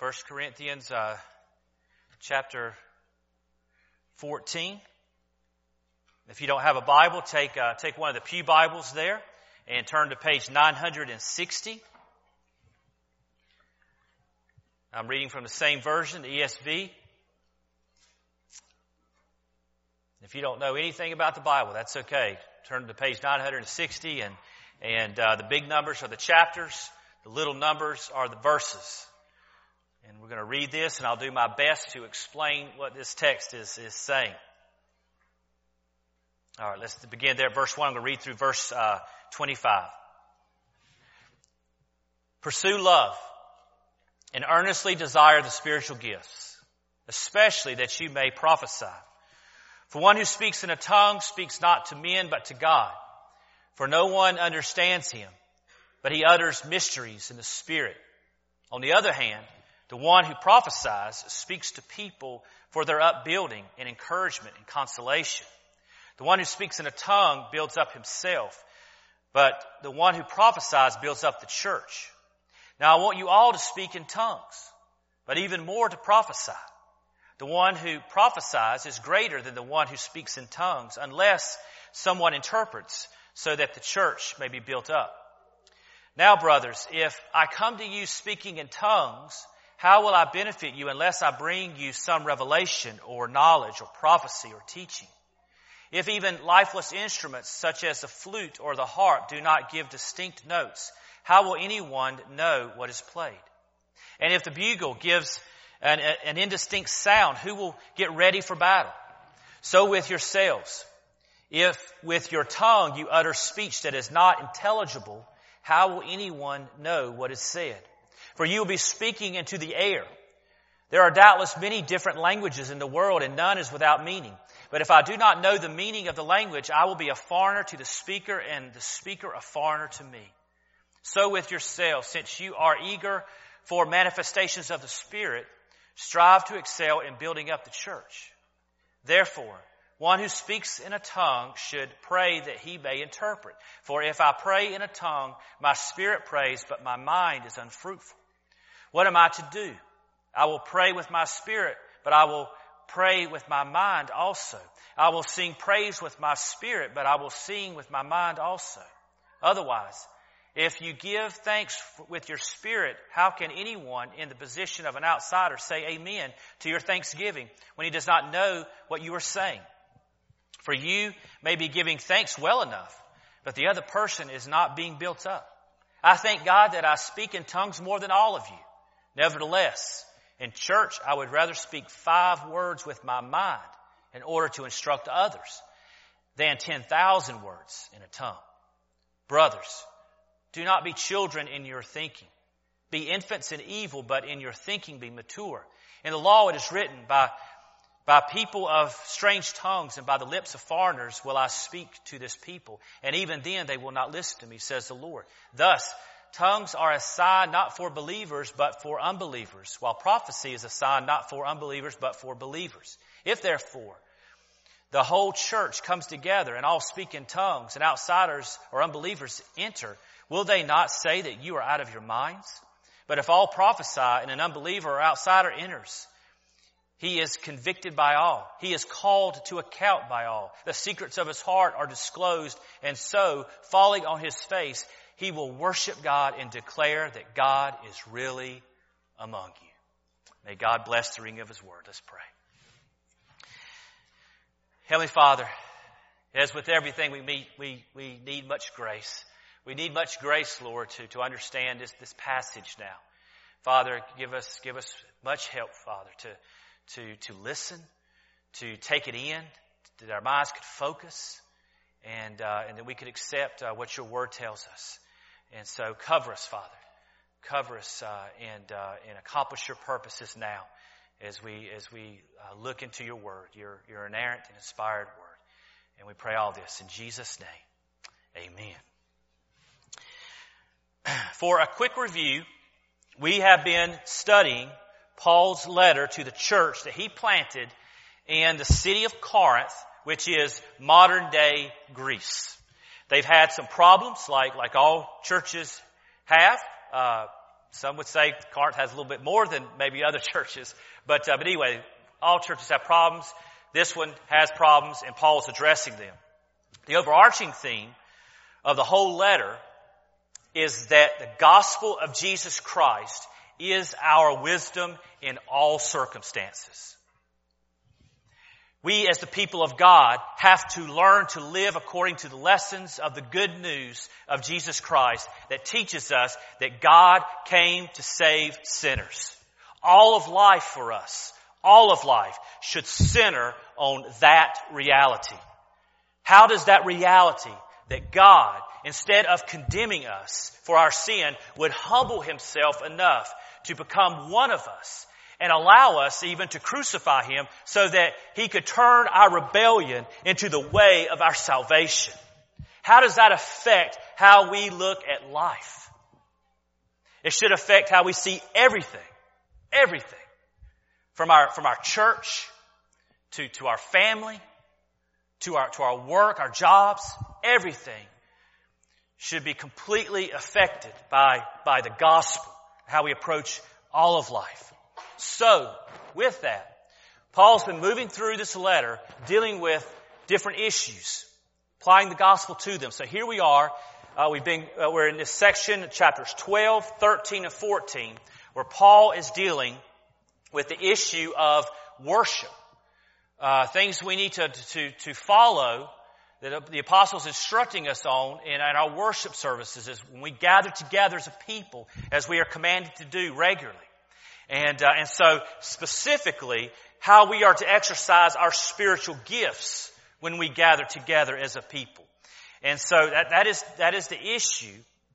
1 Corinthians chapter 14. If you don't have a Bible, take one of the pew Bibles there and turn to page 960. I'm reading from the same version, the ESV. If you don't know anything about the Bible, that's okay. Turn to page 960, and the big numbers are the chapters, the little numbers are the verses. And we're going to read this, and I'll do my best to explain what this text is saying. All right, let's begin there. Verse 1, I'm going to read through verse 25. Pursue love and earnestly desire the spiritual gifts, especially that you may prophesy. For one who speaks in a tongue speaks not to men but to God. For no one understands him, but he utters mysteries in the Spirit. On the other hand, the one who prophesies speaks to people for their upbuilding and encouragement and consolation. The one who speaks in a tongue builds up himself, but the one who prophesies builds up the church. Now I want you all to speak in tongues, but even more to prophesy. The one who prophesies is greater than the one who speaks in tongues, unless someone interprets, so that the church may be built up. Now, brothers, if I come to you speaking in tongues, how will I benefit you unless I bring you some revelation or knowledge or prophecy or teaching? If even lifeless instruments such as the flute or the harp do not give distinct notes, how will anyone know what is played? And if the bugle gives an indistinct sound, who will get ready for battle? So with yourselves, if with your tongue you utter speech that is not intelligible, how will anyone know what is said? For you will be speaking into the air. There are doubtless many different languages in the world, and none is without meaning. But if I do not know the meaning of the language, I will be a foreigner to the speaker, and the speaker a foreigner to me. So with yourselves, since you are eager for manifestations of the Spirit, strive to excel in building up the church. Therefore, one who speaks in a tongue should pray that he may interpret. For if I pray in a tongue, my spirit prays, but my mind is unfruitful. What am I to do? I will pray with my spirit, but I will pray with my mind also. I will sing praise with my spirit, but I will sing with my mind also. Otherwise, if you give thanks with your spirit, how can anyone in the position of an outsider say amen to your thanksgiving when he does not know what you are saying? For you may be giving thanks well enough, but the other person is not being built up. I thank God that I speak in tongues more than all of you. Nevertheless, in church, I would rather speak 5 words with my mind in order to instruct others than 10,000 words in a tongue. Brothers, do not be children in your thinking. Be infants in evil, but in your thinking be mature. In the law it is written, by people of strange tongues and by the lips of foreigners will I speak to this people. And even then they will not listen to me, says the Lord. Thus, tongues are a sign not for believers, but for unbelievers, while prophecy is a sign not for unbelievers, but for believers. If therefore the whole church comes together and all speak in tongues, and outsiders or unbelievers enter, will they not say that you are out of your minds? But if all prophesy and an unbeliever or outsider enters, he is convicted by all. He is called to account by all. The secrets of his heart are disclosed, and so, falling on his face, he will worship God and declare that God is really among you. May God bless the reading of his word. Let's pray. Heavenly Father, as with everything we need much grace. We need much grace, Lord, to understand this passage now. Father, give us much help, Father, to listen, to take it in, that our minds could focus, and that we could accept what your word tells us. And so cover us, Father. Cover us and accomplish your purposes now as we look into your word, your inerrant and inspired word. And we pray all this in Jesus' name. Amen. For a quick review, we have been studying Paul's letter to the church that he planted in the city of Corinth, which is modern-day Greece. They've had some problems, like all churches have. Some would say Corinth has a little bit more than maybe other churches. But anyway, all churches have problems. This one has problems, and Paul is addressing them. The overarching theme of the whole letter is that the gospel of Jesus Christ is our wisdom in all circumstances. We, as the people of God, have to learn to live according to the lessons of the good news of Jesus Christ that teaches us that God came to save sinners. All of life for us, all of life, should center on that reality. How does that reality, that God, instead of condemning us for our sin, would humble Himself enough to become one of us and allow us even to crucify Him so that He could turn our rebellion into the way of our salvation? How does that affect how we look at life? It should affect how we see everything. Everything. From our church to our family, to our work, our jobs, everything should be completely affected by the gospel, how we approach all of life. So, with that, Paul's been moving through this letter, dealing with different issues, applying the gospel to them. So here we are. We're in this section, chapters 12, 13, and 14, where Paul is dealing with the issue of worship. Things we need to follow that the apostles instructing us on in our worship services is when we gather together as a people, as we are commanded to do regularly. And so specifically, how we are to exercise our spiritual gifts when we gather together as a people. And so that is the issue.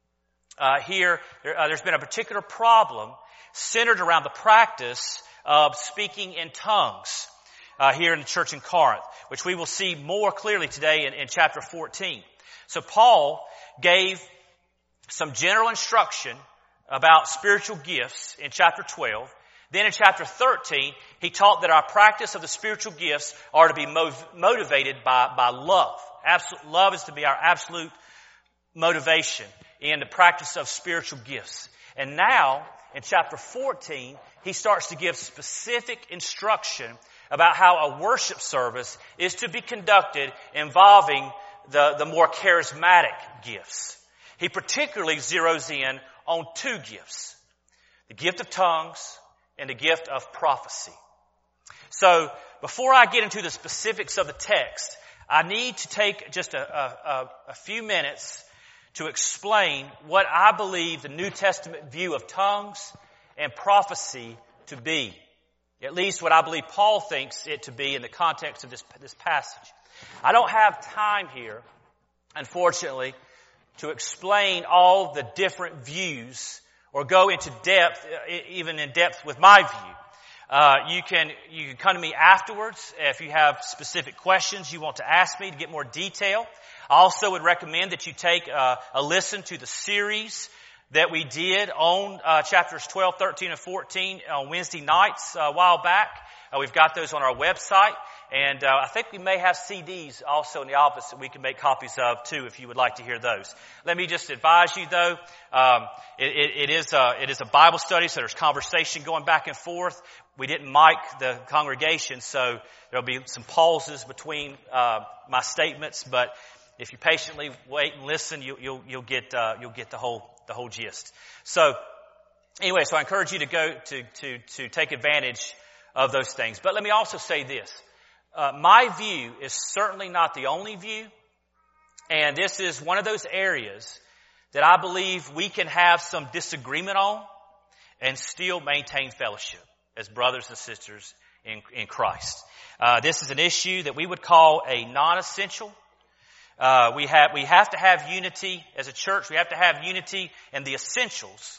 Here, there's been a particular problem centered around the practice of speaking in tongues here in the church in Corinth, which we will see more clearly today in chapter 14. So Paul gave some general instruction about spiritual gifts in chapter 12. Then in chapter 13, he taught that our practice of the spiritual gifts are to be motivated by love. Love is to be our absolute motivation in the practice of spiritual gifts. And now, in chapter 14, he starts to give specific instruction about how a worship service is to be conducted involving the more charismatic gifts. He particularly zeroes in on two gifts, the gift of tongues and the gift of prophecy. So, before I get into the specifics of the text, I need to take just a few minutes to explain what I believe the New Testament view of tongues and prophecy to be. At least what I believe Paul thinks it to be in the context of this passage. I don't have time here, unfortunately, to explain all the different views or go into depth, even in depth with my view. You can come to me afterwards if you have specific questions you want to ask me to get more detail. I also would recommend that you take a listen to the series that we did on chapters 12, 13, and 14 on Wednesday nights a while back. We've got those on our website. And I think we may have CDs also in the office that we can make copies of too if you would like to hear those. Let me just advise you though, it is a Bible study, so there's conversation going back and forth. We didn't mic the congregation, so there'll be some pauses between my statements. But if you patiently wait and listen, you'll get the whole gist. So anyway, so I encourage you to go to take advantage of those things. But let me also say this. My view is certainly not the only view, and this is one of those areas that I believe we can have some disagreement on and still maintain fellowship as brothers and sisters in Christ. This is an issue that we would call a non-essential. We have to have unity as a church. We have to have unity in the essentials,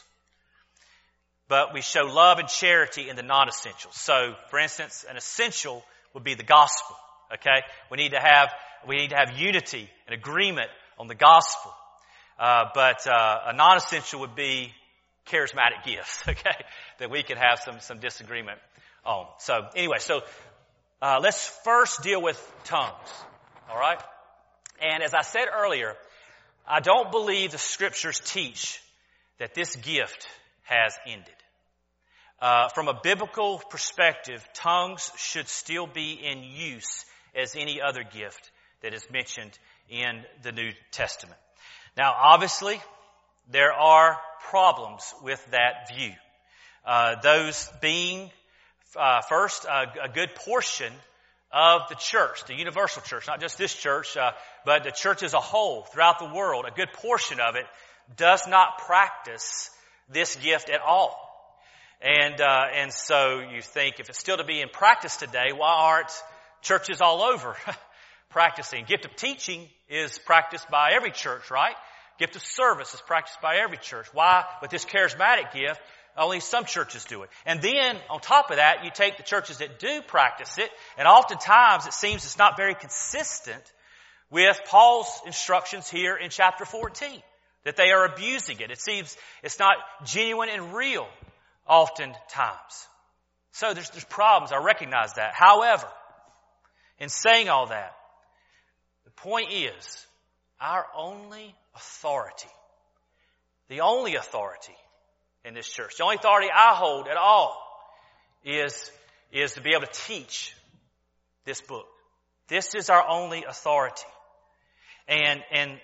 but we show love and charity in the non-essentials. So, for instance, an essential would be the gospel. Okay, we need to have unity and agreement on the gospel. But a non-essential would be charismatic gifts. Okay, that we could have some disagreement on. So anyway, let's first deal with tongues. All right, and as I said earlier, I don't believe the scriptures teach that this gift has ended. From a biblical perspective, tongues should still be in use as any other gift that is mentioned in the New Testament. Now, obviously, there are problems with that view. Those being, first, a good portion of the church, the universal church, not just this church, but the church as a whole throughout the world, a good portion of it does not practice this gift at all. And so you think if it's still to be in practice today, why aren't churches all over practicing? Gift of teaching is practiced by every church, right? Gift of service is practiced by every church. Why? With this charismatic gift, only some churches do it. And then, on top of that, you take the churches that do practice it, and oftentimes it seems it's not very consistent with Paul's instructions here in chapter 14, that they are abusing it. It seems it's not genuine and real oftentimes. So there's problems. I recognize that. However, in saying all that, the point is, our only authority, the only authority in this church, the only authority I hold at all is to be able to teach this book. This is our only authority. And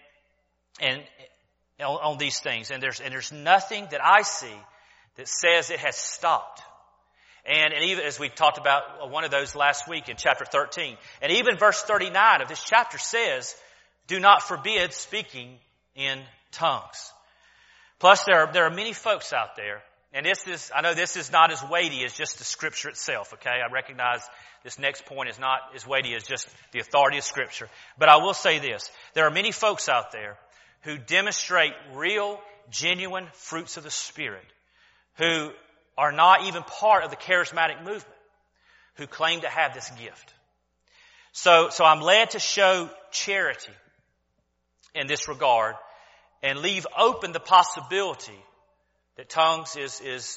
on these things. And there's nothing that I see that says it has stopped. And even as we talked about one of those last week in chapter 13. And even verse 39 of this chapter says, do not forbid speaking in tongues. Plus there are many folks out there, and I know this is not as weighty as just the Scripture itself, okay? I recognize this next point is not as weighty as just the authority of Scripture. But I will say this, there are many folks out there who demonstrate real, genuine fruits of the Spirit, who are not even part of the charismatic movement, who claim to have this gift. So I'm led to show charity in this regard and leave open the possibility that tongues is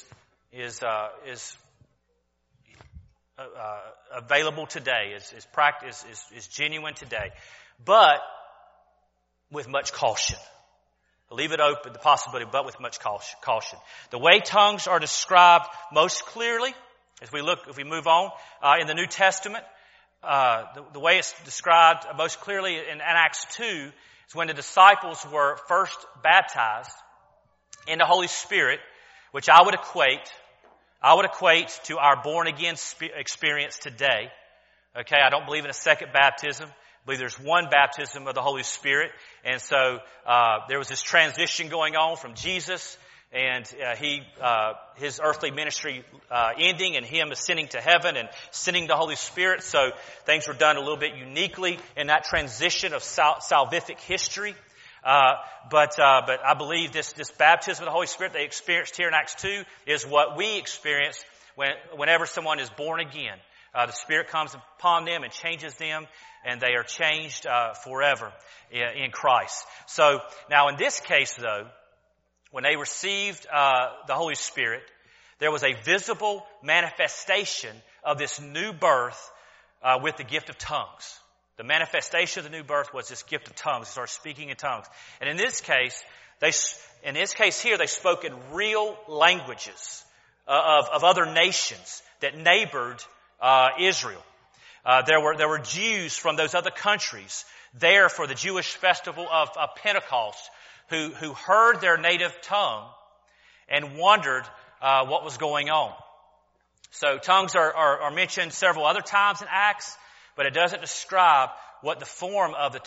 available today, is genuine today, but with much caution. Leave it open, the possibility, but with much caution. The way tongues are described most clearly, if we move on, in the New Testament, the way it's described most clearly in Acts 2 is when the disciples were first baptized in the Holy Spirit, which I would equate to our born again experience today. Okay, I don't believe in a second baptism. I believe there's one baptism of the Holy Spirit. And so there was this transition going on from Jesus and his earthly ministry ending and him ascending to heaven and sending the Holy Spirit. So things were done a little bit uniquely in that transition of salvific history. But I believe this baptism of the Holy Spirit they experienced here in Acts 2 is what we experience whenever someone is born again. The Spirit comes upon them and changes them, and they are changed forever in Christ. So now in this case, though, when they received the Holy Spirit, there was a visible manifestation of this new birth with the gift of tongues. The manifestation of the new birth was this gift of tongues. They started speaking in tongues. And in this case here, they spoke in real languages of other nations that neighbored Israel. There were Jews from those other countries there for the Jewish festival of Pentecost who heard their native tongue and wondered what was going on. So tongues are mentioned several other times in Acts, but it doesn't describe what the form the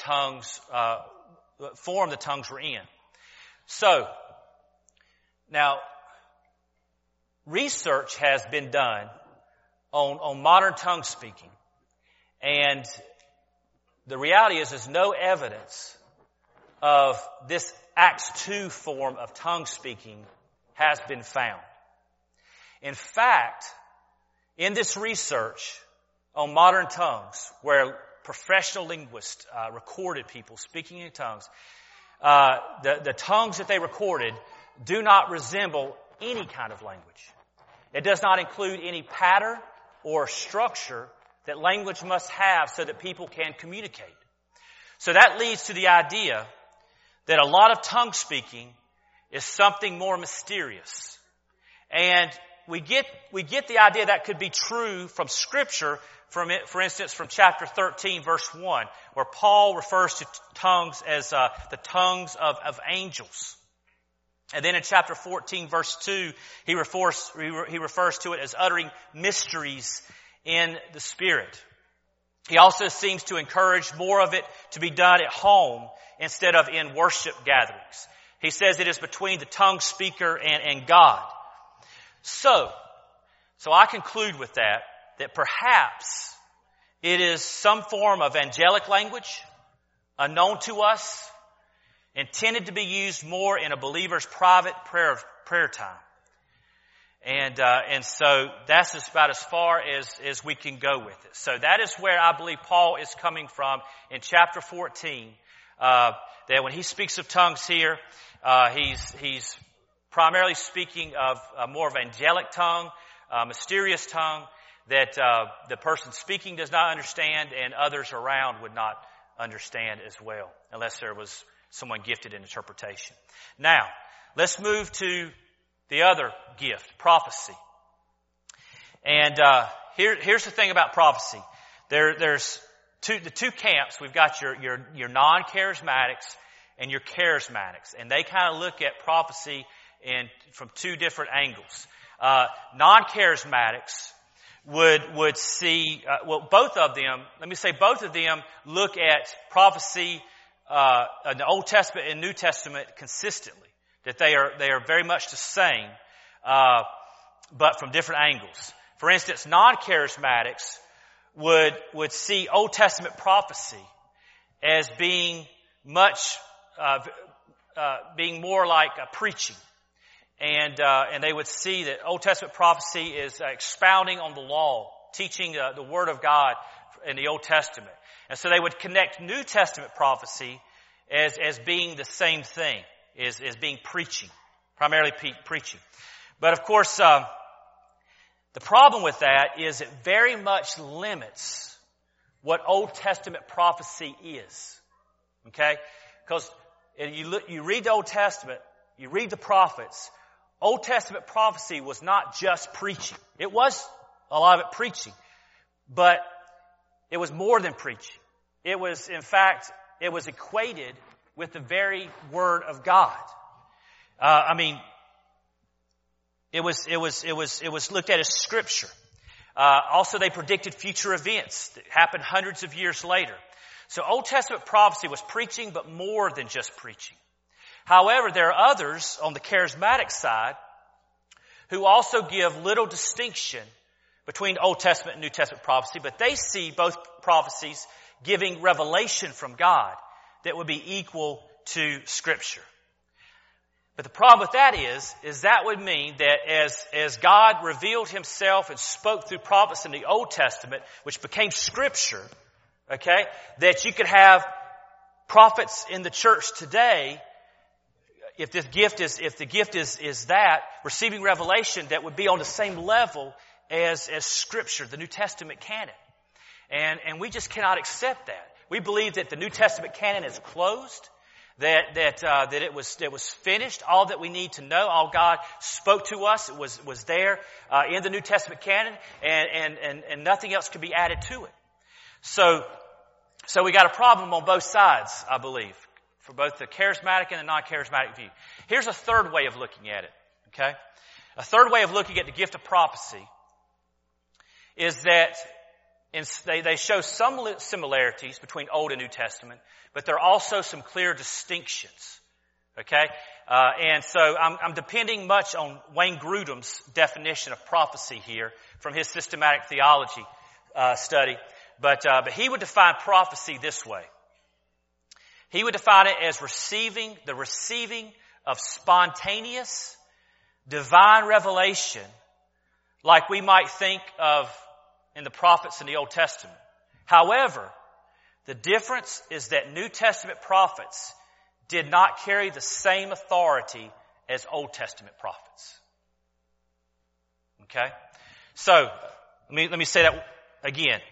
tongues were in. So, now, research has been done on modern tongue speaking. And the reality is there's no evidence of this Acts 2 form of tongue speaking has been found. In fact, in this research on modern tongues, where professional linguists recorded people speaking in tongues, the tongues that they recorded do not resemble any kind of language. It does not include any pattern or structure that language must have so that people can communicate. So that leads to the idea that a lot of tongue speaking is something more mysterious. And we get the idea that could be true from Scripture, for instance, from chapter 13, verse 1, where Paul refers to tongues as the tongues of angels. And then in chapter 14, verse 2, he refers to it as uttering mysteries in the Spirit. He also seems to encourage more of it to be done at home instead of in worship gatherings. He says it is between the tongue speaker and God. So I conclude with that perhaps it is some form of angelic language, unknown to us, intended to be used more in a believer's private prayer time. And so that's just about as far as we can go with it. So that is where I believe Paul is coming from in chapter 14. That when he speaks of tongues here, he's primarily speaking of more of angelic tongue, mysterious tongue that the person speaking does not understand and others around would not understand as well, unless there was someone gifted in interpretation. Now, let's move to the other gift, prophecy. And here's the thing about prophecy. There's the two camps. We've got your non-charismatics and your charismatics, and they kind of look at prophecy from two different angles. Non-charismatics would see both of them look at prophecy in the Old Testament and New Testament consistently. That they are very much the same, but from different angles. For instance, non-charismatics would see Old Testament prophecy as being being more like preaching, and they would see that Old Testament prophecy is expounding on the law, teaching the Word of God in the Old Testament, and so they would connect New Testament prophecy as being the same thing. Is being preaching, primarily preaching. But of course, the problem with that is it very much limits what Old Testament prophecy is. Okay? Because you read the Old Testament, you read the prophets, Old Testament prophecy was not just preaching. It was a lot of it preaching, but it was more than preaching. It was, in fact, it was equated with the very Word of God. It was looked at as Scripture. Also, they predicted future events that happened hundreds of years later. So Old Testament prophecy was preaching, but more than just preaching. However, there are others on the charismatic side who also give little distinction between Old Testament and New Testament prophecy, but they see both prophecies giving revelation from God that would be equal to Scripture. But the problem with that is that would mean that as God revealed Himself and spoke through prophets in the Old Testament, which became Scripture, okay, that you could have prophets in the church today, if the gift is that, receiving revelation that would be on the same level as Scripture, the New Testament canon. And we just cannot accept that. We believe that the New Testament canon is closed, that it was finished. All that we need to know, all God spoke to us, was there in the New Testament canon, and nothing else could be added to it. So we got a problem on both sides, I believe, for both the charismatic and the non-charismatic view. Here's a third way of looking at it. Okay, a third way of looking at the gift of prophecy is that they show some similarities between Old and New Testament, but there are also some clear distinctions. Okay? And so I'm depending much on Wayne Grudem's definition of prophecy here from his systematic theology study. But he would define prophecy this way. He would define it as the receiving of spontaneous, divine revelation, like we might think of in the prophets in the Old Testament. However, the difference is that New Testament prophets did not carry the same authority as Old Testament prophets. Okay? So, let me say that again.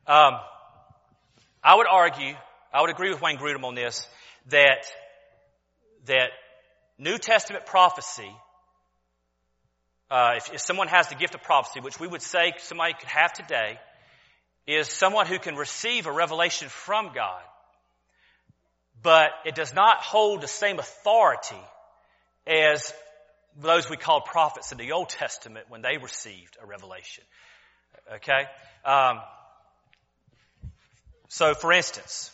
I would agree with Wayne Grudem on this, that New Testament prophecy if someone has the gift of prophecy, which we would say somebody could have today, is someone who can receive a revelation from God, but it does not hold the same authority as those we called prophets in the Old Testament when they received a revelation. Okay? So, for instance,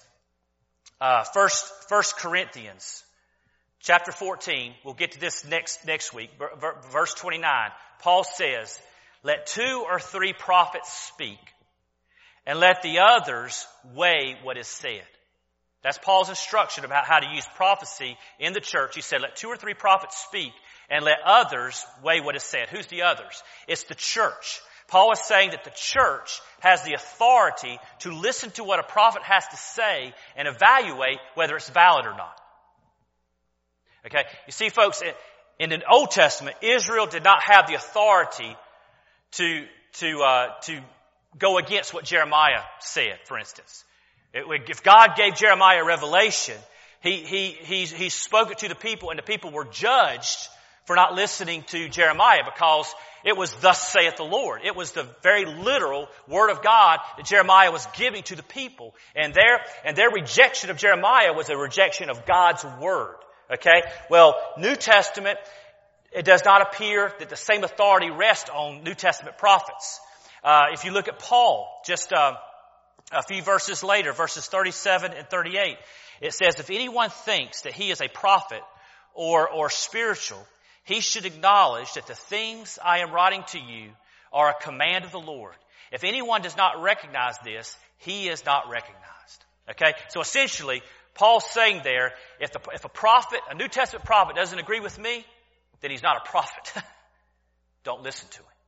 First Corinthians chapter 14, we'll get to this next week, verse 29, Paul says, "Let 2 or 3 prophets speak, and let the others weigh what is said." That's Paul's instruction about how to use prophecy in the church. He said, let 2 or 3 prophets speak, and let others weigh what is said. Who's the others? It's the church. Paul is saying that the church has the authority to listen to what a prophet has to say and evaluate whether it's valid or not. Okay? You see, folks, in the Old Testament, Israel did not have the authority to go against what Jeremiah said, for instance. If God gave Jeremiah a revelation, he spoke it to the people, and the people were judged for not listening to Jeremiah because it was thus saith the Lord. It was the very literal word of God that Jeremiah was giving to the people. And their rejection of Jeremiah was a rejection of God's word. Okay? Well, New Testament, it does not appear that the same authority rests on New Testament prophets. If you look at Paul, just a few verses later, verses 37 and 38, it says, "If anyone thinks that he is a prophet or spiritual, he should acknowledge that the things I am writing to you are a command of the Lord. If anyone does not recognize this, he is not recognized." Okay? So essentially, Paul's saying there, if a prophet, a New Testament prophet, doesn't agree with me, then he's not a prophet. Don't listen to him.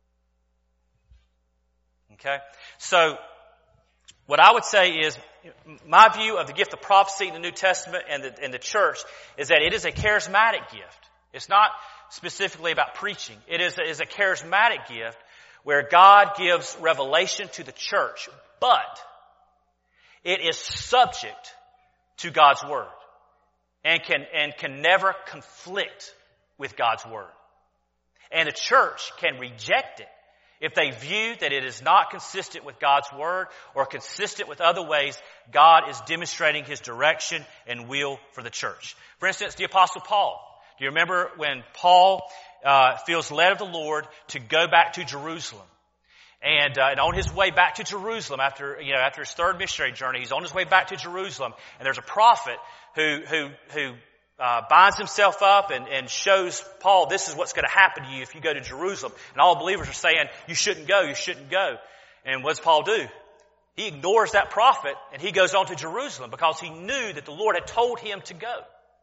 Okay? So, what I would say is, my view of the gift of prophecy in the New Testament and the church is that it is a charismatic gift. It's not specifically about preaching. It is a charismatic gift where God gives revelation to the church, but it is subject to God's word and can never conflict with God's word. And the church can reject it if they view that it is not consistent with God's word or consistent with other ways God is demonstrating his direction and will for the church. For instance, the Apostle Paul. Do you remember when Paul feels led of the Lord to go back to Jerusalem? And on his way back to Jerusalem, after his third missionary journey, he's on his way back to Jerusalem, and there's a prophet who binds himself up and shows Paul, this is what's going to happen to you if you go to Jerusalem. And all believers are saying, you shouldn't go, you shouldn't go. And what does Paul do? He ignores that prophet, and he goes on to Jerusalem because he knew that the Lord had told him to go.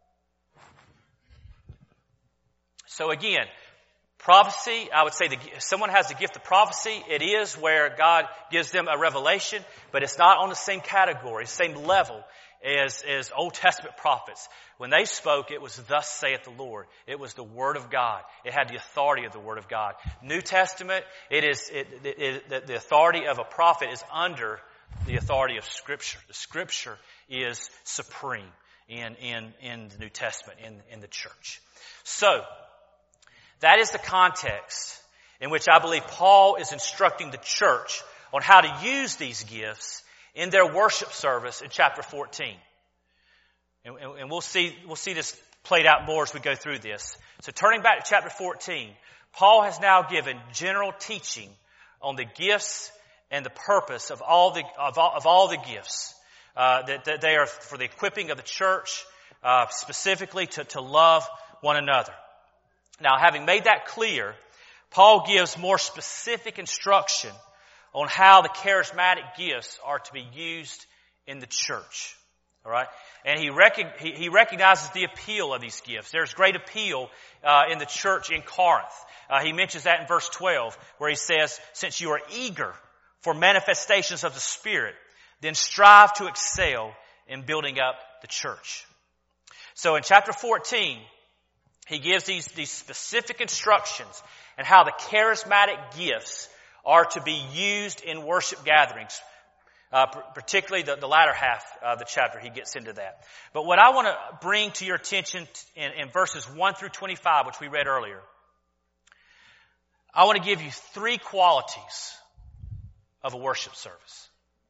So again, prophecy, I would say if someone has the gift of prophecy, it is where God gives them a revelation, but it's not on the same category, same level as Old Testament prophets. When they spoke, it was thus saith the Lord. It was the Word of God. It had the authority of the Word of God. New Testament, the authority of a prophet is under the authority of Scripture. The Scripture is supreme in the New Testament, in the church. So, that is the context in which I believe Paul is instructing the church on how to use these gifts in their worship service in chapter 14. And we'll see this played out more as we go through this. So turning back to chapter 14, Paul has now given general teaching on the gifts and the purpose of all the gifts. That they are for the equipping of the church, specifically to love one another. Now, having made that clear, Paul gives more specific instruction on how the charismatic gifts are to be used in the church. All right? And he recognizes the appeal of these gifts. There's great appeal in the church in Corinth. He mentions that in verse 12, where he says, "Since you are eager for manifestations of the Spirit, then strive to excel in building up the church." So in chapter 14, he gives these specific instructions on how the charismatic gifts are to be used in worship gatherings. Particularly the latter half of the chapter, he gets into that. But what I want to bring to your attention in verses 1 through 25, which we read earlier, I want to give you 3 qualities of a worship service.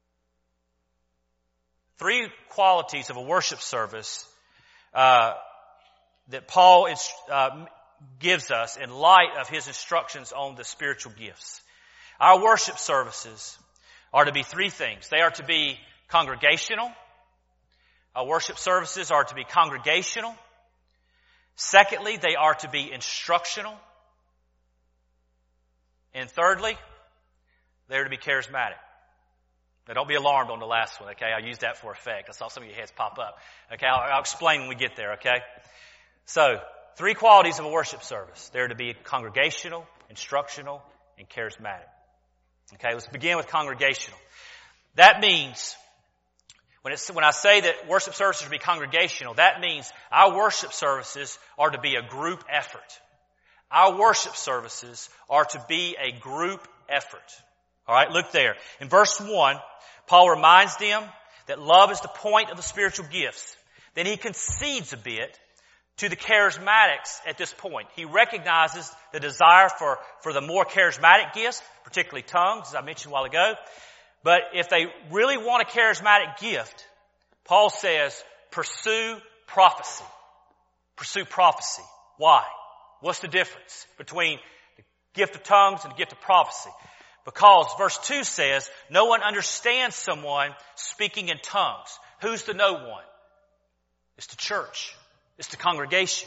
3 qualities of a worship service that Paul gives us in light of his instructions on the spiritual gifts. Our worship services are to be 3 things. They are to be congregational. Our worship services are to be congregational. Secondly, they are to be instructional. And thirdly, they're to be charismatic. Now don't be alarmed on the last one, okay? I used that for effect. I saw some of your heads pop up. Okay, I'll explain when we get there, okay? So, 3 qualities of a worship service. They're to be congregational, instructional, and charismatic. Okay, let's begin with congregational. That means, when I say that worship services are to be congregational, that means our worship services are to be a group effort. Our worship services are to be a group effort. All right, look there. In verse 1, Paul reminds them that love is the point of the spiritual gifts. Then he concedes a bit to the charismatics at this point. He recognizes the desire for the more charismatic gifts, particularly tongues, as I mentioned a while ago. But if they really want a charismatic gift, Paul says, pursue prophecy. Pursue prophecy. Why? What's the difference between the gift of tongues and the gift of prophecy? Because verse 2 says, no one understands someone speaking in tongues. Who's the no one? It's the church. It's the congregation.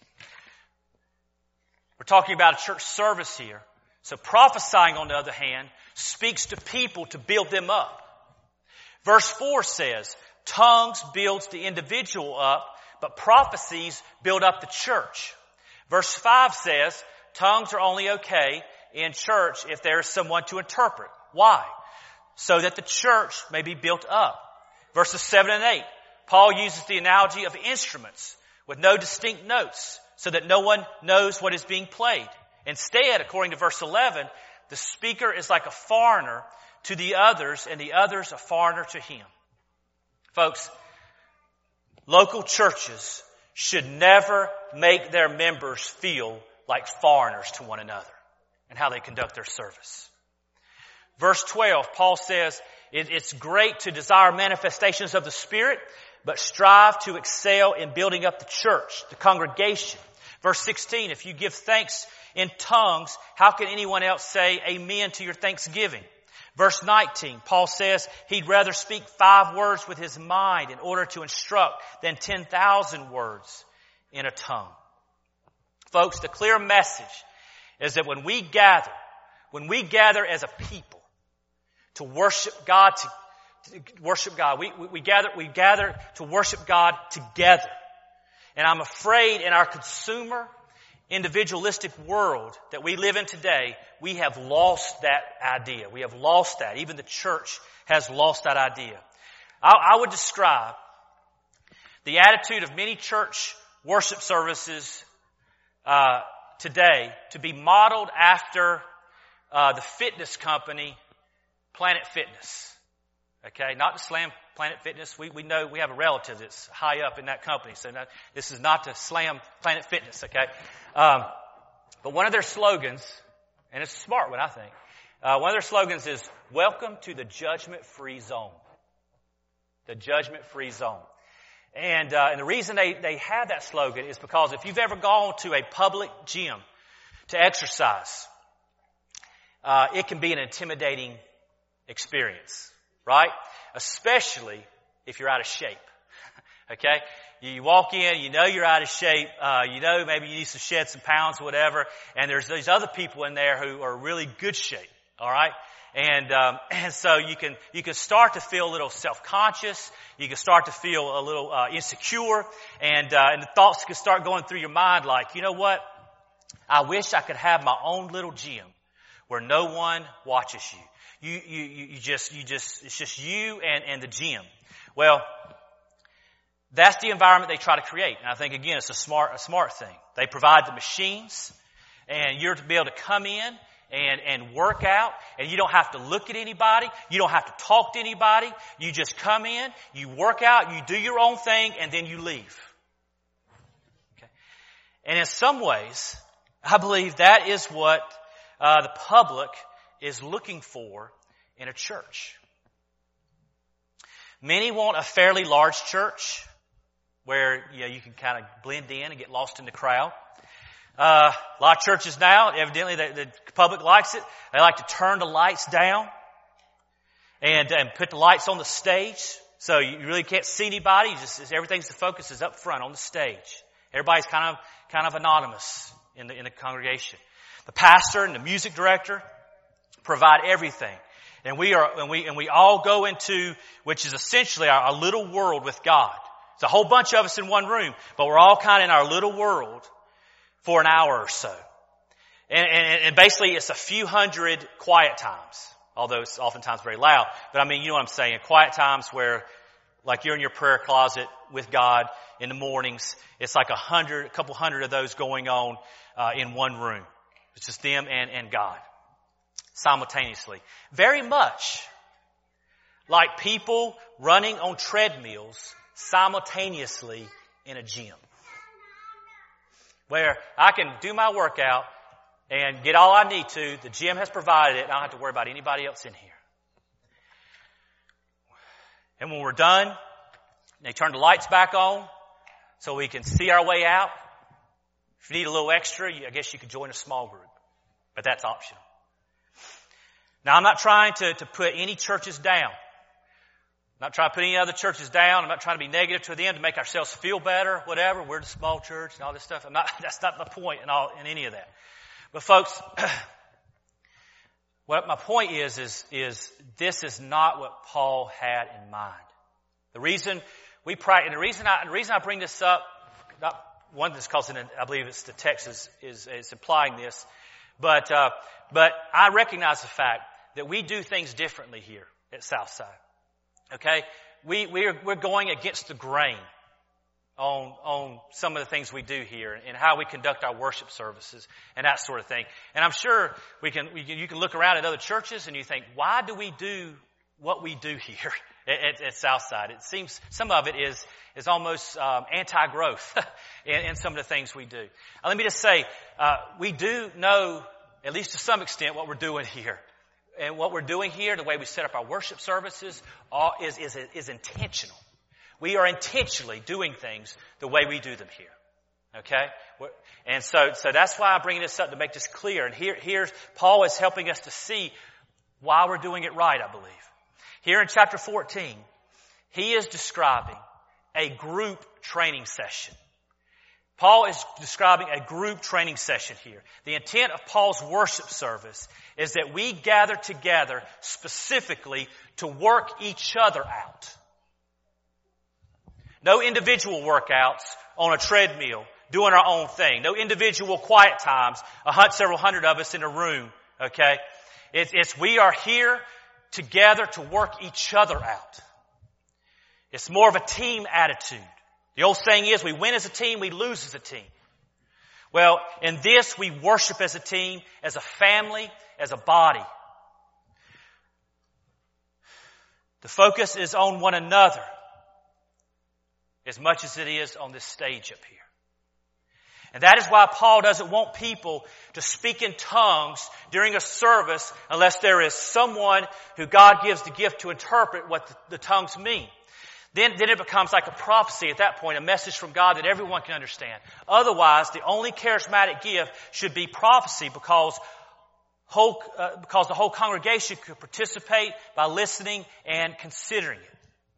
We're talking about a church service here. So prophesying, on the other hand, speaks to people to build them up. Verse 4 says, tongues builds the individual up, but prophecies build up the church. Verse 5 says, tongues are only okay in church if there is someone to interpret. Why? So that the church may be built up. Verses 7 and 8, Paul uses the analogy of instruments with no distinct notes so that no one knows what is being played. Instead, according to verse 11, the speaker is like a foreigner to the others and the others a foreigner to him. Folks, local churches should never make their members feel like foreigners to one another and how they conduct their service. Verse 12, Paul says, it's great to desire manifestations of the Spirit, but strive to excel in building up the church, the congregation. Verse 16, if you give thanks in tongues, how can anyone else say amen to your thanksgiving? Verse 19, Paul says he'd rather speak 5 words with his mind in order to instruct than 10,000 words in a tongue. Folks, the clear message is that when we gather as a people to worship God, we gather to worship God together. And I'm afraid in our consumer, individualistic world that we live in today, we have lost that idea. We have lost that. Even the church has lost that idea. I would describe the attitude of many church worship services today to be modeled after the fitness company Planet Fitness. Okay, not to slam Planet Fitness. We know we have a relative that's high up in that company, so this is not to slam Planet Fitness, okay? But one of their slogans, and it's a smart one, I think, one of their slogans is, welcome to the judgment-free zone. The judgment-free zone. And the reason they have that slogan is because if you've ever gone to a public gym to exercise, it can be an intimidating experience, right? Especially if you're out of shape. Okay? You walk in, you know you're out of shape, you know maybe you need to shed some pounds or whatever, and there's these other people in there who are really good shape, alright? And so you can start to feel a little self-conscious, you can start to feel a little insecure, and the thoughts can start going through your mind like, you know what? I wish I could have my own little gym where no one watches you. It's just you and the gym. Well, that's the environment they try to create. And I think, again, it's a smart thing. They provide the machines, and you're to be able to come in and work out, and you don't have to look at anybody. You don't have to talk to anybody. You just come in, you work out, you do your own thing, and then you leave. Okay? And in some ways, I believe that is what the public is looking for in a church. Many want a fairly large church where you can kind of blend in and get lost in the crowd. A lot of churches now, evidently the public likes it. They like to turn the lights down and put the lights on the stage, so you really can't see anybody. Everything's the focus is up front on the stage. Everybody's kind of anonymous in the congregation. The pastor and the music director provide everything. And we all go into, which is essentially our little world with God. It's a whole bunch of us in one room, but we're all kind of in our little world for an hour or so. And basically it's a few hundred quiet times, although it's oftentimes very loud. But I mean, you know what I'm saying, quiet times where, like you're in your prayer closet with God in the mornings, it's like a couple hundred of those going on, in one room. It's just them and God. Simultaneously. Very much like people running on treadmills simultaneously in a gym. Where I can do my workout and get all I need to. The gym has provided it. I don't have to worry about anybody else in here. And when we're done, they turn the lights back on so we can see our way out. If you need a little extra, I guess you could join a small group. But that's optional. Now, I'm not trying to put any churches down. I'm not trying to put any other churches down. I'm not trying to be negative to them to make ourselves feel better, whatever. We're the small church and all this stuff. That's not my point in any of that. But folks, what my point is this is not what Paul had in mind. The reason I bring this up, not one that's causing it, I believe it's the text is implying this, but I recognize the fact that we do things differently here at Southside. Okay? We're going against the grain on some of the things we do here and how we conduct our worship services and that sort of thing. And I'm sure you can look around at other churches and you think, why do we do what we do here at Southside? It seems some of it is almost anti-growth in some of the things we do. Let me just say, we do know, at least to some extent, what we're doing here. And what we're doing here, the way we set up our worship services, is intentional. We are intentionally doing things the way we do them here. Okay? And so that's why I'm bringing this up, to make this clear. And here's Paul is helping us to see why we're doing it right, I believe. Here in chapter 14, he is describing a group training session. Paul is describing a group training session here. The intent of Paul's worship service is that we gather together specifically to work each other out. No individual workouts on a treadmill doing our own thing. No individual quiet times, several hundred of us in a room, okay? It's we are here together to work each other out. It's more of a team attitude. The old saying is, we win as a team, we lose as a team. Well, in this, we worship as a team, as a family, as a body. The focus is on one another as much as it is on this stage up here. And that is why Paul doesn't want people to speak in tongues during a service unless there is someone who God gives the gift to interpret what the tongues mean. Then it becomes like a prophecy at that point, a message from God that everyone can understand. Otherwise, the only charismatic gift should be prophecy because the whole congregation could participate by listening and considering it.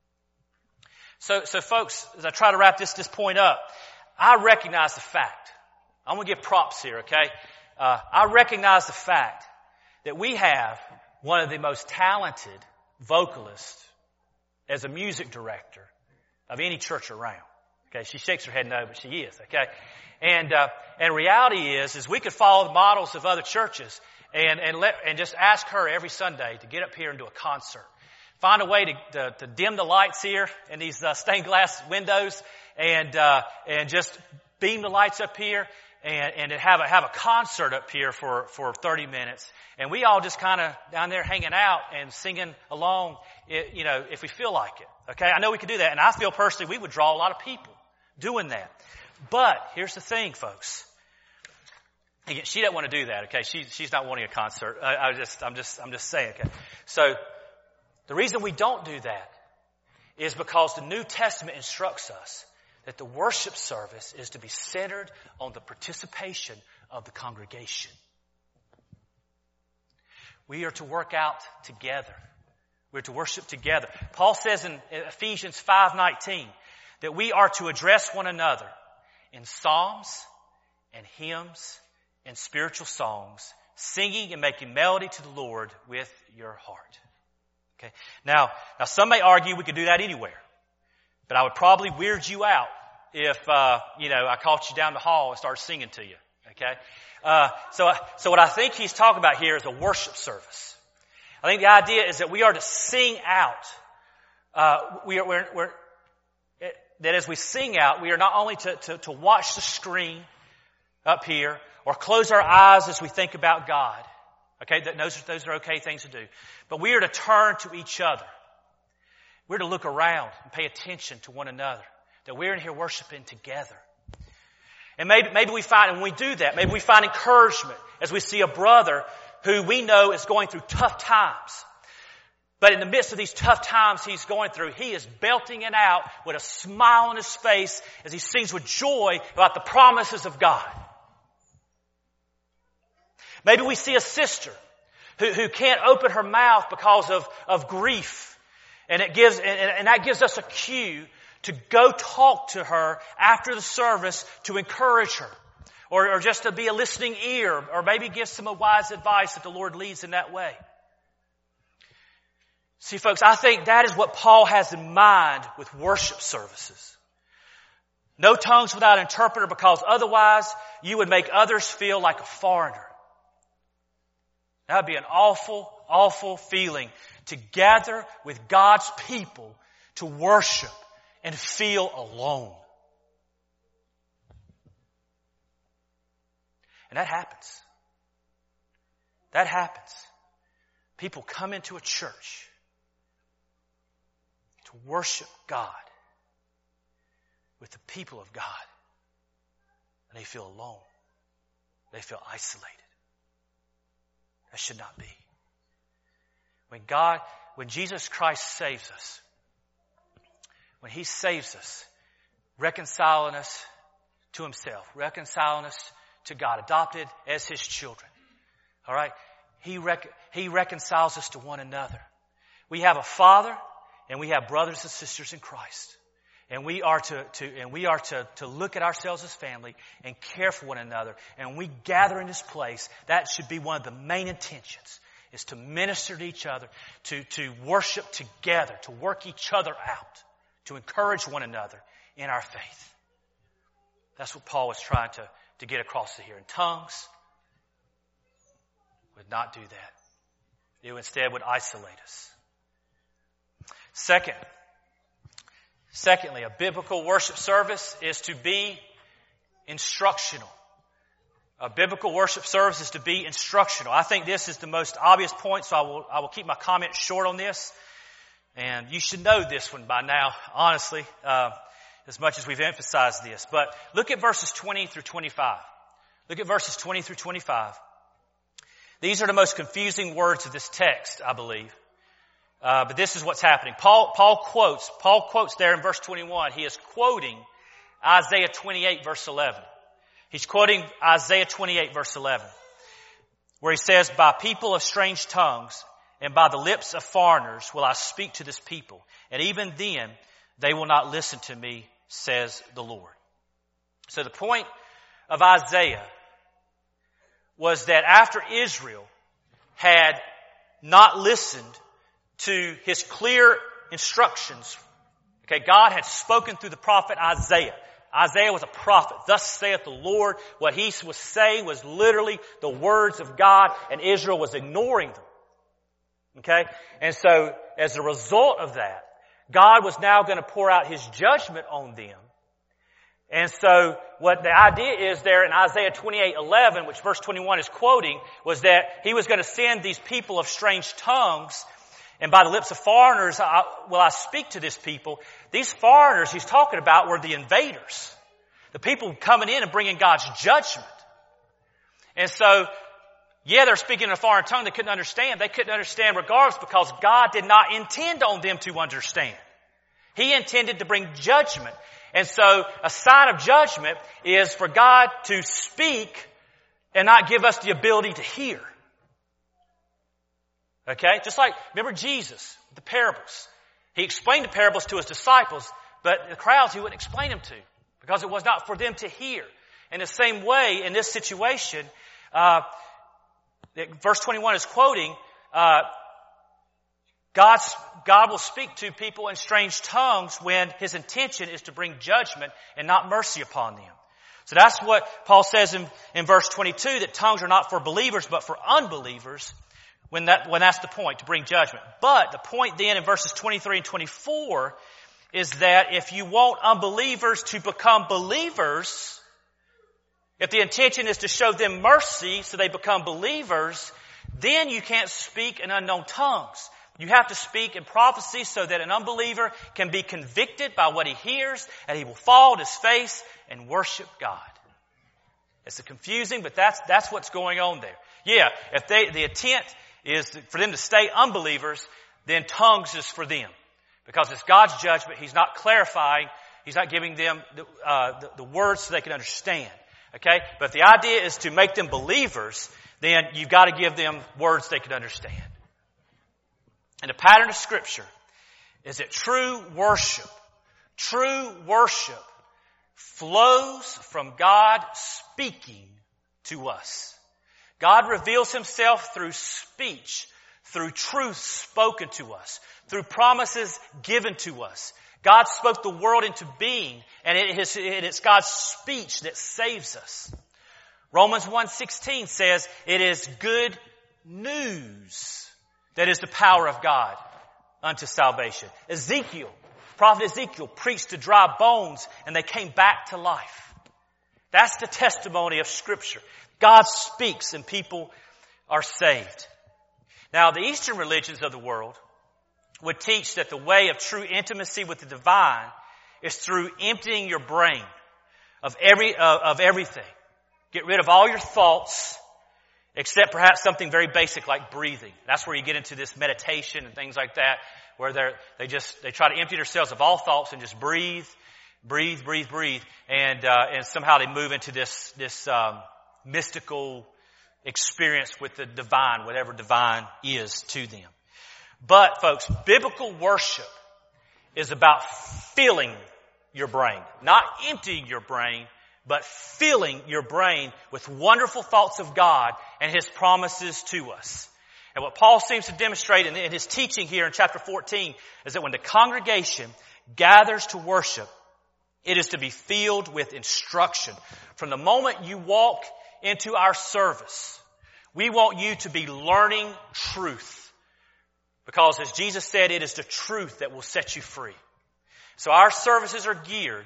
So folks, as I try to wrap this point up, I recognize the fact. I'm going to give props here, okay? I recognize the fact that we have one of the most talented vocalists as a music director of any church around. Okay, she shakes her head no, but she is, okay? And reality is we could follow the models of other churches and just ask her every Sunday to get up here and do a concert. Find a way to dim the lights here in these stained glass windows and just beam the lights up here and have a concert up here for 30 minutes. And we all just kind of down there hanging out and singing along, if we feel like it. Okay? I know we could do that. And I feel personally we would draw a lot of people doing that. But here's the thing, folks. Again, she doesn't want to do that, okay? She's not wanting a concert. I'm just saying, okay? So, the reason we don't do that is because the New Testament instructs us that the worship service is to be centered on the participation of the congregation. We are to work out together. We're to worship together. Paul says in Ephesians 5:19 that we are to address one another in psalms and hymns and spiritual songs, singing and making melody to the Lord with your heart. Okay. Now some may argue we could do that anywhere, but I would probably weird you out if I caught you down the hall and started singing to you. Okay. So what I think he's talking about here is a worship service. I think the idea is that we are to sing out. That as we sing out, we are not only to watch the screen up here or close our eyes as we think about God. Okay, those are okay things to do. But we are to turn to each other. We're to look around and pay attention to one another. That we're in here worshiping together. And maybe we find, and when we do that, maybe we find encouragement as we see a brother who we know is going through tough times. But in the midst of these tough times he's going through, he is belting it out with a smile on his face as he sings with joy about the promises of God. Maybe we see a sister who can't open her mouth because of grief. And that gives us a cue to go talk to her after the service to encourage her. Or just to be a listening ear. Or maybe give some wise advice that the Lord leads in that way. See, folks, I think that is what Paul has in mind with worship services. No tongues without interpreter, because otherwise you would make others feel like a foreigner. That would be an awful, awful feeling to gather with God's people to worship and feel alone. And that happens. That happens. People come into a church to worship God with the people of God, and they feel alone. They feel isolated. That should not be. When Jesus Christ saves us, when He saves us, reconciling us to Himself, reconciling us to God, adopted as His children. All right? He reconciles us to one another. We have a Father and we have brothers and sisters in Christ. And we are to look at ourselves as family and care for one another. And when we gather in this place, that should be one of the main intentions, is to minister to each other, to worship together, to work each other out, to encourage one another in our faith. That's what Paul was trying to get across here. In tongues would not do that. It instead would isolate us. Secondly, a biblical worship service is to be instructional. A biblical worship service is to be instructional. I think this is the most obvious point, so I will keep my comments short on this. And you should know this one by now, honestly, as much as we've emphasized this. But look at verses 20 through 25. Look at verses 20 through 25. These are the most confusing words of this text, I believe. But this is what's happening. Paul quotes there in verse 21. He is quoting Isaiah 28 verse 11. He's quoting Isaiah 28 verse 11, where he says, "By people of strange tongues and by the lips of foreigners will I speak to this people. And even then they will not listen to me, says the Lord." So the point of Isaiah was that after Israel had not listened to his clear instructions, okay, God had spoken through the prophet Isaiah. Isaiah was a prophet. Thus saith the Lord. What he was saying was literally the words of God, and Israel was ignoring them. Okay? And so, as a result of that, God was now going to pour out His judgment on them. And so, what the idea is there in Isaiah 28:11, which verse 21 is quoting, was that He was going to send these people of strange tongues, and by the lips of foreigners will I speak to this people. These foreigners He's talking about were the invaders. The people coming in and bringing God's judgment. And so, yeah, they're speaking in a foreign tongue they couldn't understand. They couldn't understand regardless because God did not intend on them to understand. He intended to bring judgment. And so a sign of judgment is for God to speak and not give us the ability to hear. Okay? Just like, remember Jesus, the parables. He explained the parables to his disciples, but the crowds he wouldn't explain them to because it was not for them to hear. In the same way, in this situation, verse 21 is quoting, God will speak to people in strange tongues when his intention is to bring judgment and not mercy upon them. So that's what Paul says in verse 22, that tongues are not for believers but for unbelievers when that's the point, to bring judgment. But the point then in verses 23 and 24 is that if you want unbelievers to become believers, if the intention is to show them mercy so they become believers, then you can't speak in unknown tongues. You have to speak in prophecy so that an unbeliever can be convicted by what he hears and he will fall on his face and worship God. It's confusing, but that's what's going on there. Yeah, if the intent is for them to stay unbelievers, then tongues is for them. Because it's God's judgment. He's not clarifying. He's not giving them the words so they can understand. Okay? But if the idea is to make them believers, then you've got to give them words they can understand. And the pattern of Scripture is that true worship flows from God speaking to us. God reveals himself through speech, through truth spoken to us, through promises given to us. God spoke the world into being, and it's God's speech that saves us. Romans 1:16 says it is good news that is the power of God unto salvation. Prophet Ezekiel preached to dry bones and they came back to life. That's the testimony of Scripture. God speaks and people are saved. Now, the Eastern religions of the world would teach that the way of true intimacy with the divine is through emptying your brain of everything. Get rid of all your thoughts, except perhaps something very basic like breathing. That's where you get into this meditation and things like that, where they try to empty themselves of all thoughts and just breathe, and somehow they move into this mystical experience with the divine, whatever divine is to them. But folks, biblical worship is about filling your brain, not emptying your brain, but filling your brain with wonderful thoughts of God and his promises to us. And what Paul seems to demonstrate in his teaching here in chapter 14 is that when the congregation gathers to worship, it is to be filled with instruction. From the moment you walk into our service, we want you to be learning truth. Because as Jesus said, it is the truth that will set you free. So our services are geared.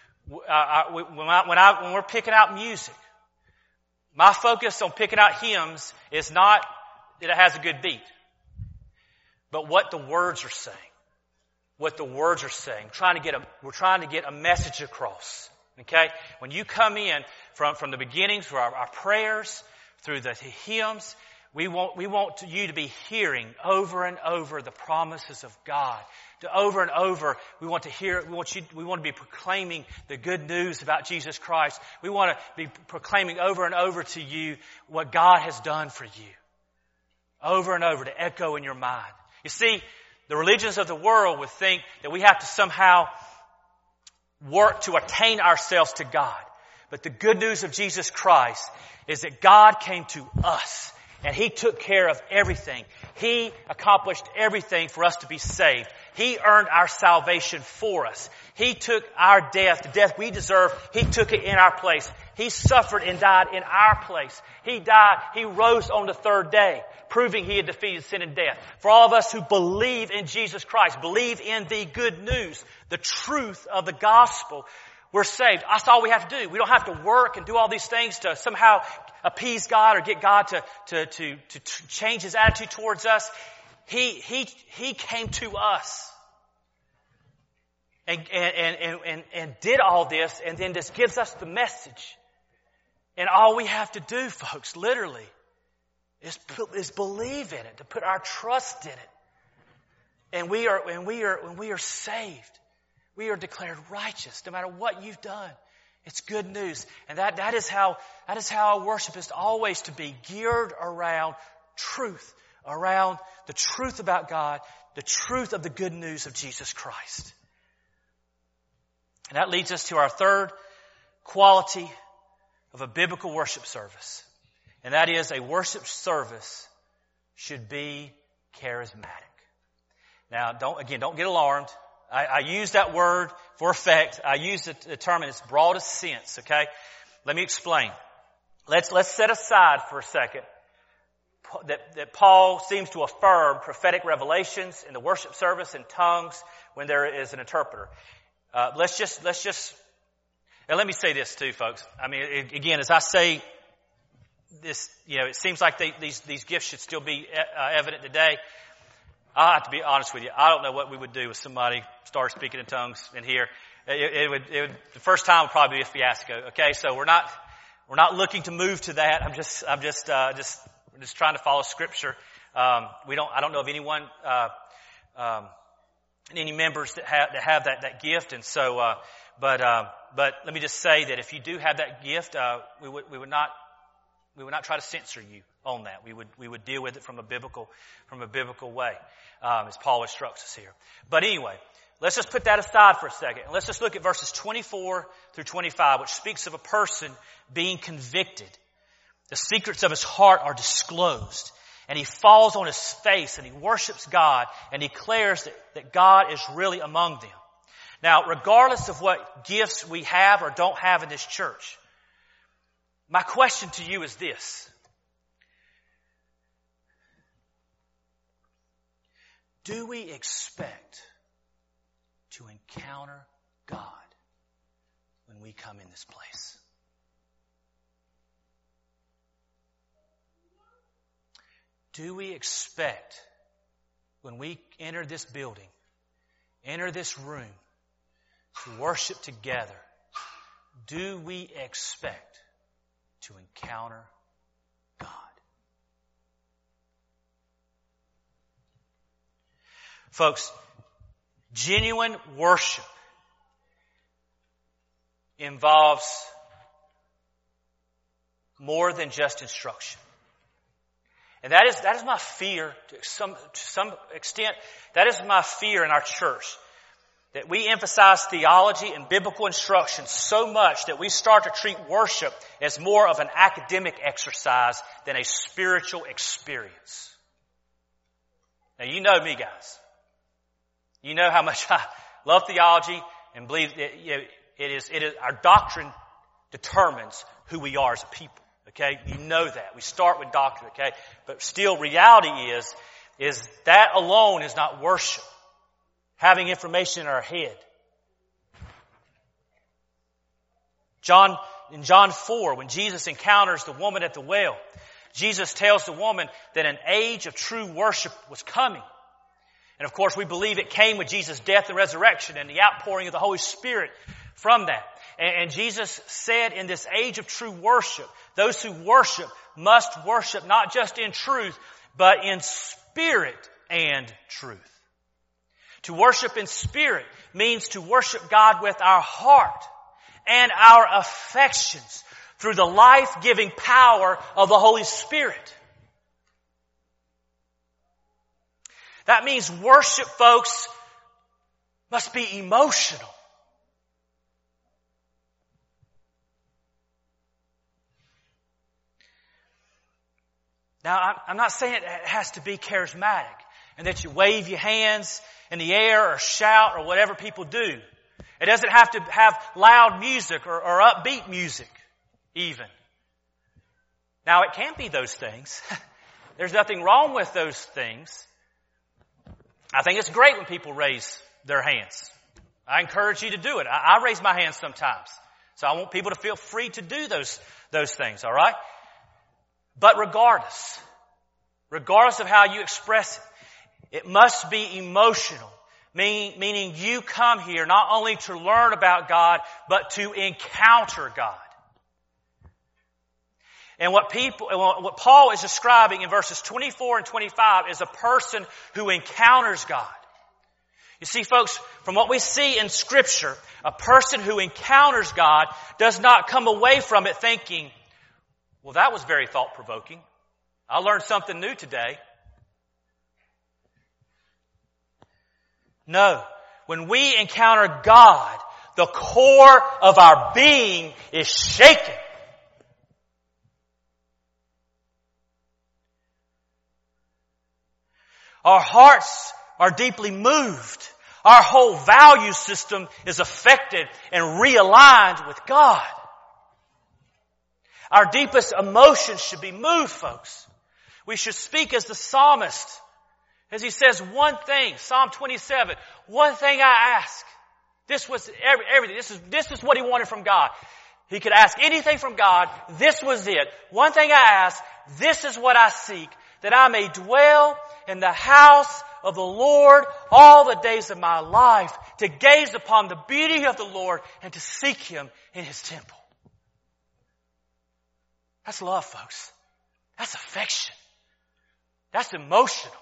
When we're picking out music, my focus on picking out hymns is not that it has a good beat, but what the words are saying. What the words are saying. We're trying to get a message across. Okay? When you come in from the beginning through our prayers, through the hymns, we want you to be hearing over and over the promises of God. Over and over, we want to be proclaiming the good news about Jesus Christ. We want to be proclaiming over and over to you what God has done for you. Over and over to echo in your mind. You see, the religions of the world would think that we have to somehow work to attain ourselves to God. But the good news of Jesus Christ is that God came to us. And he took care of everything. He accomplished everything for us to be saved. He earned our salvation for us. He took our death, the death we deserve. He took it in our place. He suffered and died in our place. He died. He rose on the third day, proving he had defeated sin and death. For all of us who believe in Jesus Christ, believe in the good news, the truth of the gospel, we're saved. That's all we have to do. We don't have to work and do all these things to somehow appease God or get God to change his attitude towards us. He came to us and did all this, and then just gives us the message. And all we have to do, folks, literally, is believe in it, to put our trust in it. And when we are saved, we are declared righteous no matter what you've done. It's good news. And that is how our worship is always to be, geared around truth, around the truth about God, the truth of the good news of Jesus Christ. And that leads us to our third quality of a biblical worship service. And that is, a worship service should be charismatic. Now, don't get alarmed. I use that word for effect. I use the term in its broadest sense, okay? Let me explain. Let's set aside for a second that Paul seems to affirm prophetic revelations in the worship service in tongues when there is an interpreter. Let's just, and let me say this too, folks. I mean, again, as I say this, it seems like these gifts should still be evident today. I have to be honest with you. I don't know what we would do if somebody started speaking in tongues in here. It would the first time would probably be a fiasco. Okay, so we're not looking to move to that. I'm just trying to follow Scripture. I don't know of anyone, any members that have that gift, and so, but let me just say that if you do have that gift, we would not try to censor you on that. We would deal with it from a biblical way, as Paul instructs us here. But anyway, let's just put that aside for a second, and let's just look at verses 24 through 25, which speaks of a person being convicted. The secrets of his heart are disclosed, and he falls on his face and he worships God and declares that God is really among them. Now, regardless of what gifts we have or don't have in this church, my question to you is this. Do we expect to encounter God when we come in this place? Do we expect when we enter this building, enter this room to worship together, do we expect to encounter God? Folks, genuine worship involves more than just instruction. And that is my fear to some extent. That is my fear in our church. That we emphasize theology and biblical instruction so much that we start to treat worship as more of an academic exercise than a spiritual experience. Now, you know me, guys. You know how much I love theology and believe that it is our doctrine determines who we are as a people. Okay, you know that. We start with doctrine, okay? But still, reality is that alone is not worship. Having information in our head. In John 4, when Jesus encounters the woman at the well, Jesus tells the woman that an age of true worship was coming. And of course, we believe it came with Jesus' death and resurrection and the outpouring of the Holy Spirit from that. And Jesus said in this age of true worship, those who worship must worship not just in truth, but in spirit and truth. To worship in spirit means to worship God with our heart and our affections through the life-giving power of the Holy Spirit. That means worship, folks, must be emotional. Now, I'm not saying it has to be charismatic and that you wave your hands in the air or shout or whatever people do. It doesn't have to have loud music or upbeat music even. Now, it can be those things. There's nothing wrong with those things. I think it's great when people raise their hands. I encourage you to do it. I raise my hands sometimes. So I want people to feel free to do those things, all right? But regardless of how you express it, it must be emotional, meaning you come here not only to learn about God, but to encounter God. And what Paul is describing in verses 24 and 25 is a person who encounters God. You see, folks, from what we see in Scripture, a person who encounters God does not come away from it thinking, well, that was very thought-provoking. I learned something new today. No. When we encounter God, the core of our being is shaken. Our hearts are deeply moved. Our whole value system is affected and realigned with God. Our deepest emotions should be moved, folks. We should speak as the psalmist, as he says, one thing, Psalm 27, one thing I ask. This was everything. This is what he wanted from God. He could ask anything from God. This was it. One thing I ask, this is what I seek, that I may dwell in the house of the Lord all the days of my life, to gaze upon the beauty of the Lord and to seek Him in His temple. That's love, folks. That's affection. That's emotional.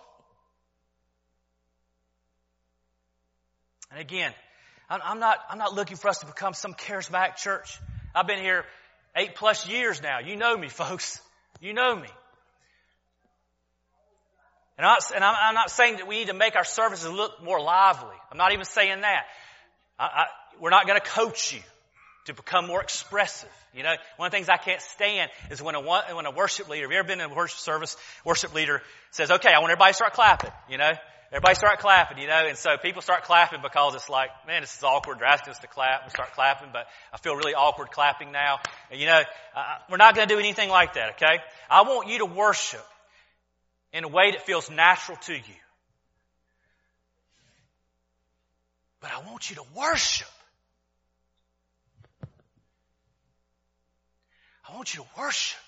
And again, I'm not looking for us to become some charismatic church. I've been here 8+ years now. You know me, folks. You know me. And I'm not saying that we need to make our services look more lively. I'm not even saying that. We're not going to coach you to become more expressive. You know, one of the things I can't stand is when a worship leader, have you ever been in a worship service, worship leader says, okay, I want everybody to start clapping, you know. Everybody start clapping, you know, and so people start clapping because it's like, man, this is awkward. They're asking us to clap. We start clapping, but I feel really awkward clapping now. And, you know, we're not going to do anything like that, okay? I want you to worship in a way that feels natural to you. But I want you to worship. I want you to worship.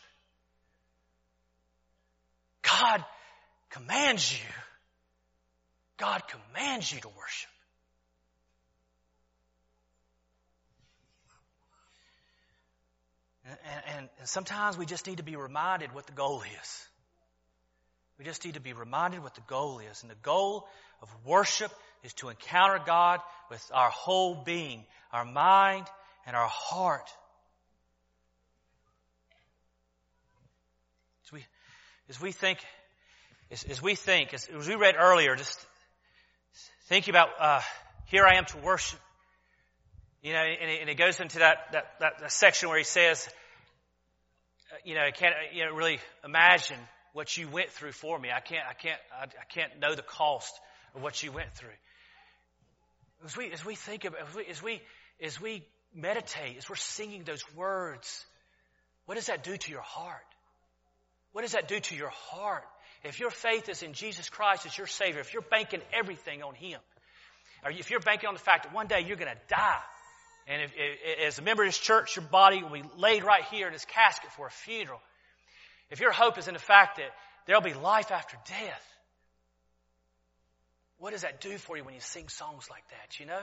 God commands you. God commands you to worship. And sometimes we just need to be reminded what the goal is. We just need to be reminded what the goal is. And the goal of worship is to encounter God with our whole being, our mind and our heart. As we read earlier, just thinking about, here I am to worship. You know, and it goes into that section where he says, I can't really imagine what you went through for me. I can't know the cost of what you went through. As we think about, as we meditate, as we're singing those words, what does that do to your heart? What does that do to your heart? If your faith is in Jesus Christ as your Savior, if you're banking everything on Him, or if you're banking on the fact that one day you're going to die, and if, as a member of this church, your body will be laid right here in this casket for a funeral. If your hope is in the fact that there'll be life after death, what does that do for you when you sing songs like that, you know?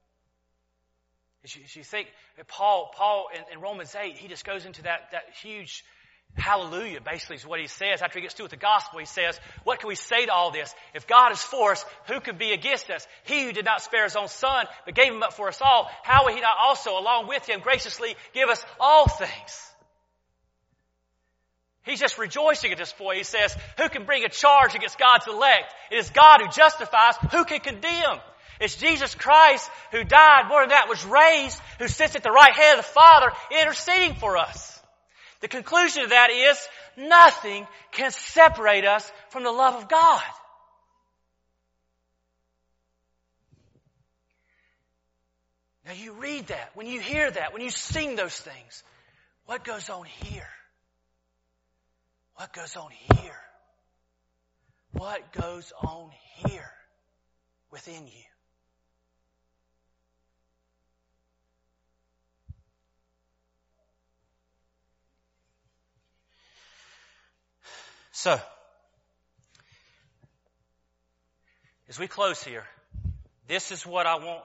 As you think, Paul in Romans 8, he just goes into that huge hallelujah, basically, is what he says. After he gets through with the gospel, he says, what can we say to all this? If God is for us, who could be against us? He who did not spare His own Son, but gave Him up for us all, how will He not also, along with Him, graciously give us all things? He's just rejoicing at this point. He says, who can bring a charge against God's elect? It is God who justifies. Who can condemn? It's Jesus Christ who died, more than that, was raised, who sits at the right hand of the Father, interceding for us. The conclusion of that is nothing can separate us from the love of God. Now you read that, when you hear that, when you sing those things, what goes on here? What goes on here? What goes on here within you? So, as we close here, this is what I want.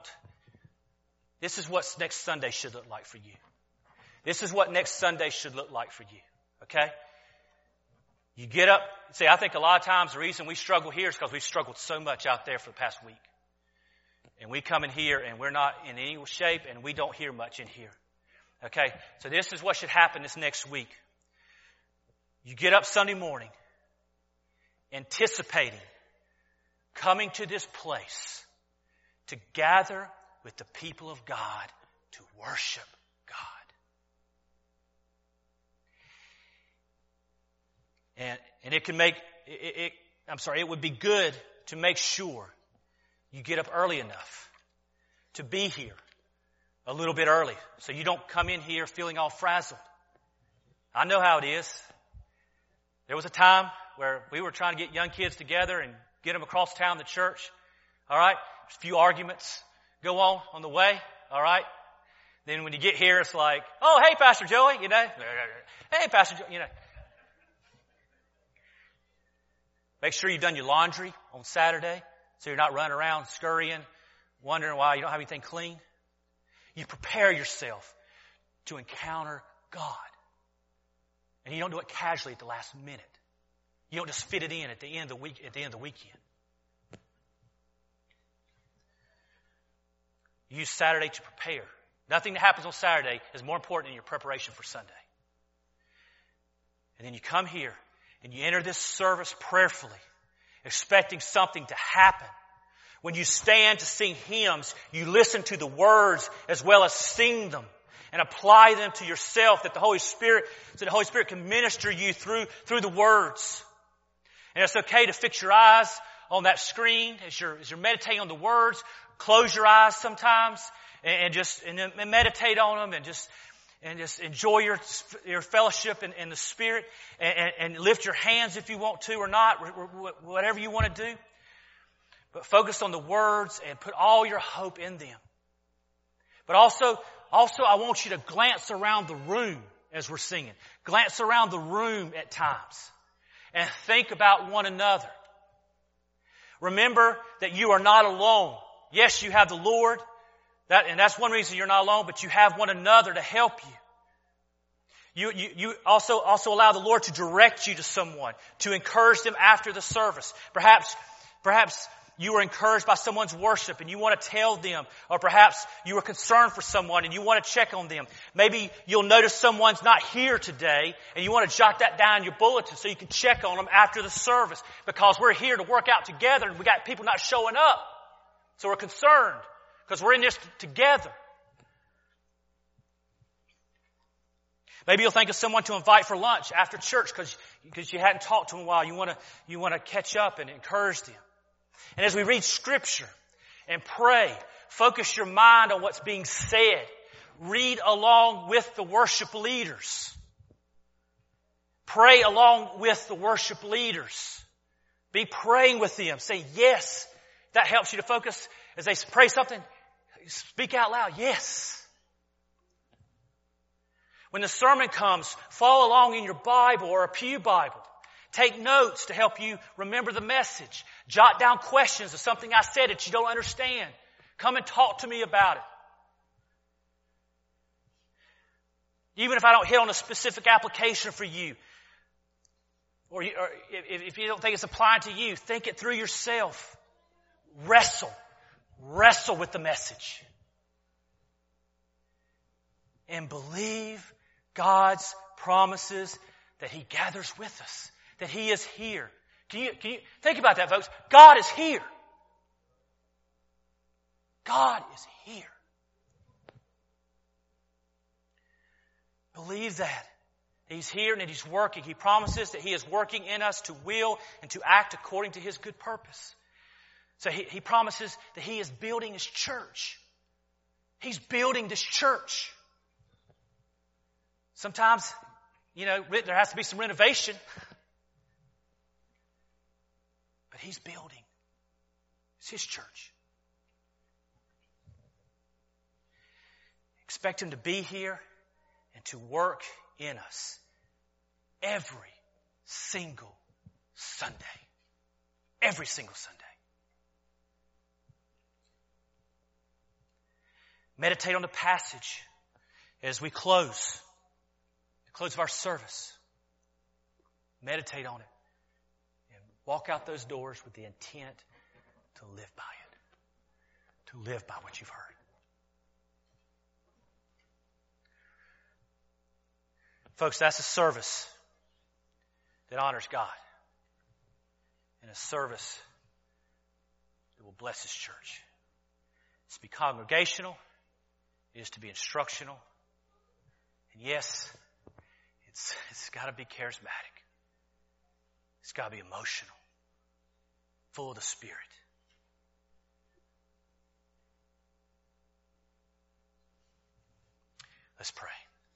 This is what next Sunday should look like for you. This is what next Sunday should look like for you. Okay? You get up. See, I think a lot of times the reason we struggle here is because we've struggled so much out there for the past week. And we come in here and we're not in any shape and we don't hear much in here. Okay? So this is what should happen this next week. You get up Sunday morning anticipating coming to this place to gather with the people of God to worship God. And it can make, it would be good to make sure you get up early enough to be here a little bit early so you don't come in here feeling all frazzled. I know how it is. There was a time where we were trying to get young kids together and get them across town to church. All right? A few arguments go on the way. All right? Then when you get here, it's like, oh, hey, Pastor Joey, you know. Hey, Pastor Joey, you know. Make sure you've done your laundry on Saturday so you're not running around scurrying, wondering why you don't have anything clean. You prepare yourself to encounter God. And you don't do it casually at the last minute. You don't just fit it in at the end of the weekend. You use Saturday to prepare. Nothing that happens on Saturday is more important than your preparation for Sunday. And then you come here and you enter this service prayerfully, expecting something to happen. When you stand to sing hymns, you listen to the words as well as sing them and apply them to yourself so that the Holy Spirit can minister you through the words. And it's okay to fix your eyes on that screen as you're meditating on the words. Close your eyes sometimes and meditate on them and just enjoy your fellowship in the Spirit and lift your hands if you want to or not, whatever you want to do. But focus on the words and put all your hope in them. But also I want you to glance around the room as we're singing. Glance around the room at times and think about one another. Remember that you are not alone. Yes, you have the Lord. And that's one reason you're not alone, but you have one another to help you. You also allow the Lord to direct you to someone, to encourage them after the service. Perhaps you were encouraged by someone's worship and you want to tell them, or perhaps you were concerned for someone and you want to check on them. Maybe you'll notice someone's not here today and you want to jot that down in your bulletin so you can check on them after the service, because we're here to work out together and we got people not showing up. So we're concerned because we're in this together. Maybe you'll think of someone to invite for lunch after church because you hadn't talked to them in a while. You want to catch up and encourage them. And as we read Scripture and pray, focus your mind on what's being said. Read along with the worship leaders. Pray along with the worship leaders. Be praying with them. Say yes. That helps you to focus. As they pray something, speak out loud. Yes. When the sermon comes, follow along in your Bible or a pew Bible. Take notes to help you remember the message. Jot down questions of something I said that you don't understand. Come and talk to me about it. Even if I don't hit on a specific application for you, or if you don't think it's applying to you, think it through yourself. Wrestle with the message. And believe God's promises that He gathers with us. That He is here. Can you think about that, folks? God is here. God is here. Believe that. He's here and that He's working. He promises that He is working in us to will and to act according to His good purpose. So He promises that He is building His church. He's building this church. Sometimes, there has to be some renovation. But He's building. It's His church. Expect Him to be here and to work in us every single Sunday. Every single Sunday. Meditate on the passage as we close. The close of our service. Meditate on it. And walk out those doors with the intent to live by it. To live by what you've heard. Folks, that's a service that honors God. And a service that will bless His church. It's to be congregational. It is to be instructional. And yes, it's got to be charismatic. It's got to be emotional. Full of the Spirit. Let's pray.